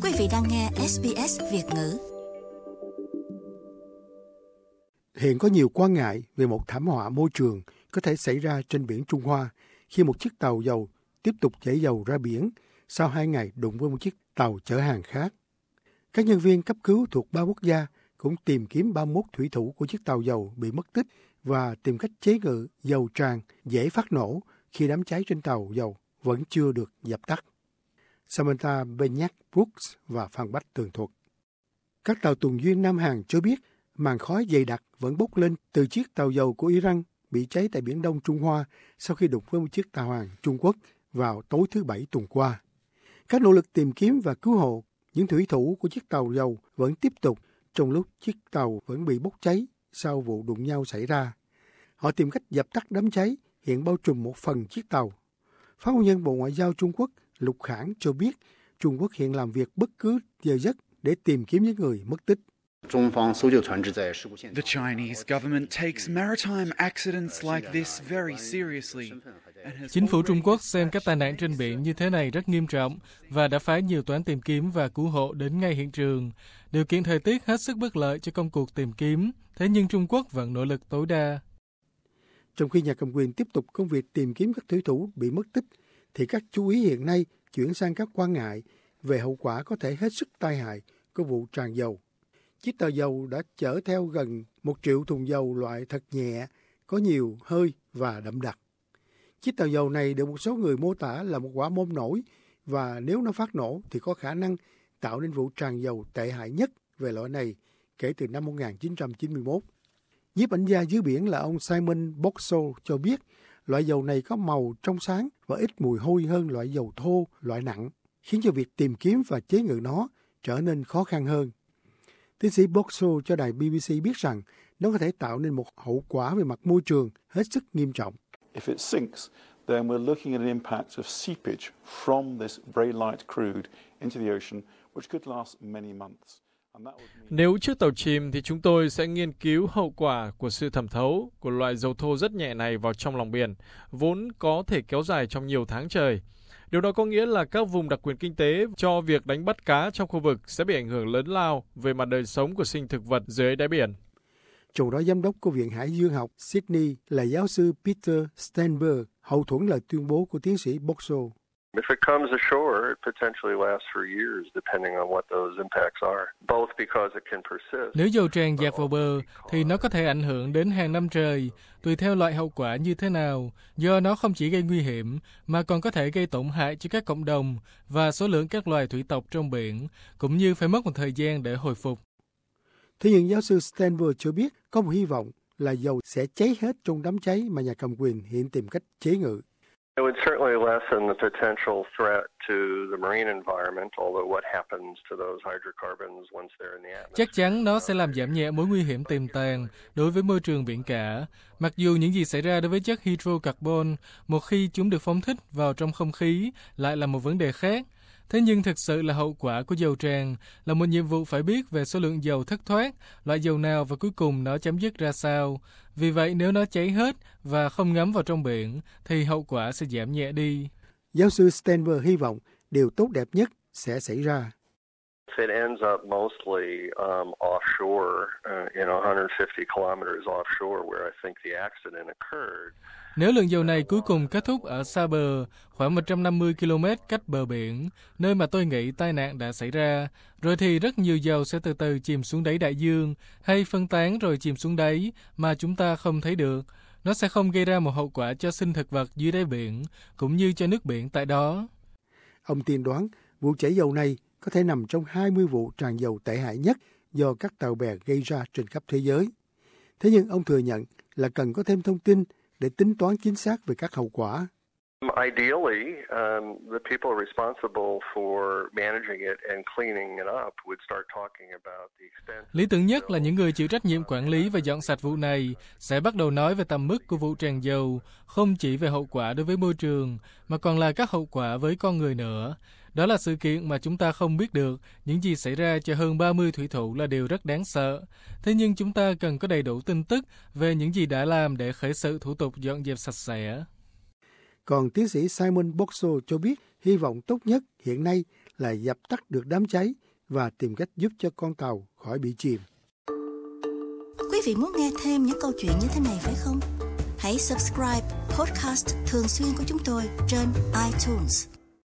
Quý vị đang nghe SBS Việt ngữ. Hiện có nhiều quan ngại về một thảm họa môi trường có thể xảy ra trên biển Trung Hoa khi một chiếc tàu dầu tiếp tục chảy dầu ra biển sau 2 ngày đụng với một chiếc tàu chở hàng khác. Các nhân viên cấp cứu thuộc 3 quốc gia cũng tìm kiếm 31 thủy thủ của chiếc tàu dầu bị mất tích và tìm cách chế ngự dầu tràn dễ phát nổ khi đám cháy trên tàu dầu vẫn chưa được dập tắt. Samantha Benyek-Brooks và Phan Bách tường thuật. Các tàu tuần duyên Nam Hàn cho biết màn khói dày đặc vẫn bốc lên từ chiếc tàu dầu của Iran bị cháy tại Biển Đông Trung Hoa sau khi đụng với một chiếc tàu hàng Trung Quốc vào tối thứ Bảy tuần qua. Các nỗ lực tìm kiếm và cứu hộ những thủy thủ của chiếc tàu dầu vẫn tiếp tục trong lúc chiếc tàu vẫn bị bốc cháy sau vụ đụng nhau xảy ra. Họ tìm cách dập tắt đám cháy hiện bao trùm một phần chiếc tàu. Phát ngôn nhân Bộ Ngoại giao Trung Quốc Lục Khảng cho biết Trung Quốc hiện làm việc bất cứ giờ giấc để tìm kiếm những người mất tích. The Chinese government takes maritime accidents like this very seriously. Chính phủ Trung Quốc xem các tai nạn trên biển như thế này rất nghiêm trọng và đã phái nhiều toán tìm kiếm và cứu hộ đến ngay hiện trường. Điều kiện thời tiết hết sức bất lợi cho công cuộc tìm kiếm, thế nhưng Trung Quốc vẫn nỗ lực tối đa. Trong khi nhà cầm quyền tiếp tục công việc tìm kiếm các thủy thủ bị mất tích, thì các chú ý hiện nay chuyển sang các quan ngại về hậu quả có thể hết sức tai hại của vụ tràn dầu. Chiếc tàu dầu đã chở theo gần 1 triệu thùng dầu loại thật nhẹ, có nhiều hơi và đậm đặc. Chiếc tàu dầu này được một số người mô tả là một quả bom nổi và nếu nó phát nổ thì có khả năng tạo nên vụ tràn dầu tệ hại nhất về loại này kể từ năm 1991. Nhiếp ảnh gia dưới biển là ông Simon Boxall cho biết loại dầu này có màu trong sáng và ít mùi hôi hơn loại dầu thô, loại nặng, khiến cho việc tìm kiếm và chế ngự nó trở nên khó khăn hơn. Tiến sĩ Boxall cho đài BBC biết rằng nó có thể tạo nên một hậu quả về mặt môi trường hết sức nghiêm trọng. If it sinks, then we're looking at an impact of seepage from this very light crude into the ocean, which could last many months. Nếu chiếc tàu chìm thì chúng tôi sẽ nghiên cứu hậu quả của sự thẩm thấu của loại dầu thô rất nhẹ này vào trong lòng biển, vốn có thể kéo dài trong nhiều tháng trời. Điều đó có nghĩa là các vùng đặc quyền kinh tế cho việc đánh bắt cá trong khu vực sẽ bị ảnh hưởng lớn lao về mặt đời sống của sinh thực vật dưới đáy biển. Trong đó, giám đốc của Viện Hải dương học Sydney là giáo sư Peter Steinberg hậu thuẫn lời tuyên bố của tiến sĩ Boxall. If it comes ashore, it potentially lasts for years, depending on what those impacts are. Both because it can persist. Nếu dầu tràn dạt vào bờ, thì nó có thể ảnh hưởng đến hàng năm trời, tùy theo loại hậu quả như thế nào, do nó không chỉ gây nguy hiểm, mà còn có thể gây tổn hại cho các cộng đồng và số lượng các loài thủy tộc trong biển, cũng như phải mất một thời gian để hồi phục. Thế nhưng giáo sư Steinberg cho biết có một hy vọng là dầu sẽ cháy hết trong đám cháy mà nhà cầm quyền hiện tìm cách chế ngự. It would certainly lessen the potential threat to the marine environment, although what happens to those hydrocarbons once they're in the atmosphere. Chắc chắn nó sẽ làm giảm nhẹ mối nguy hiểm tiềm tàng đối với môi trường biển cả, mặc dù những gì xảy ra đối với chất hydrocarbon một khi chúng được phóng thích vào trong không khí lại là một vấn đề khác. Thế nhưng thực sự là hậu quả của dầu tràn là một nhiệm vụ phải biết về số lượng dầu thất thoát, loại dầu nào và cuối cùng nó chấm dứt ra sao. Vì vậy nếu nó cháy hết và không ngấm vào trong biển thì hậu quả sẽ giảm nhẹ đi. Giáo sư Steinberg hy vọng điều tốt đẹp nhất sẽ xảy ra. It ends up mostly offshore, 150 kilometers offshore where I think the accident occurred. Nếu lượng dầu này cuối cùng kết thúc ở xa bờ, khoảng 150 km cách bờ biển, nơi mà tôi nghĩ tai nạn đã xảy ra, rồi thì rất nhiều dầu sẽ từ từ chìm xuống đáy đại dương, hay phân tán rồi chìm xuống đáy mà chúng ta không thấy được. Nó sẽ không gây ra một hậu quả cho sinh thực vật dưới đáy biển, cũng như cho nước biển tại đó. Ông tiên đoán vụ chảy dầu này có thể nằm trong 20 vụ tràn dầu tệ hại nhất do các tàu bè gây ra trên khắp thế giới. Thế nhưng ông thừa nhận là cần có thêm thông tin để tính toán chính xác về các hậu quả. Ideally, the people responsible for managing it and cleaning it up would start talking about the extent. Lý tưởng nhất là những người chịu trách nhiệm quản lý và dọn sạch vụ này sẽ bắt đầu nói về tầm mức của vụ tràn dầu, không chỉ về hậu quả đối với môi trường, mà còn là các hậu quả với con người nữa. Đó là sự kiện mà chúng ta không biết được, những gì xảy ra cho hơn 30 thủy thủ là điều rất đáng sợ. Thế nhưng chúng ta cần có đầy đủ tin tức về những gì đã làm để khởi sự thủ tục dọn dẹp sạch sẽ. Còn tiến sĩ Simon Boxall cho biết hy vọng tốt nhất hiện nay lại dập tắt được đám cháy và tìm cách giúp cho con tàu khỏi bị chìm. Quý vị muốn nghe thêm những câu chuyện như thế này phải không? Hãy subscribe podcast thường xuyên của chúng tôi trên iTunes.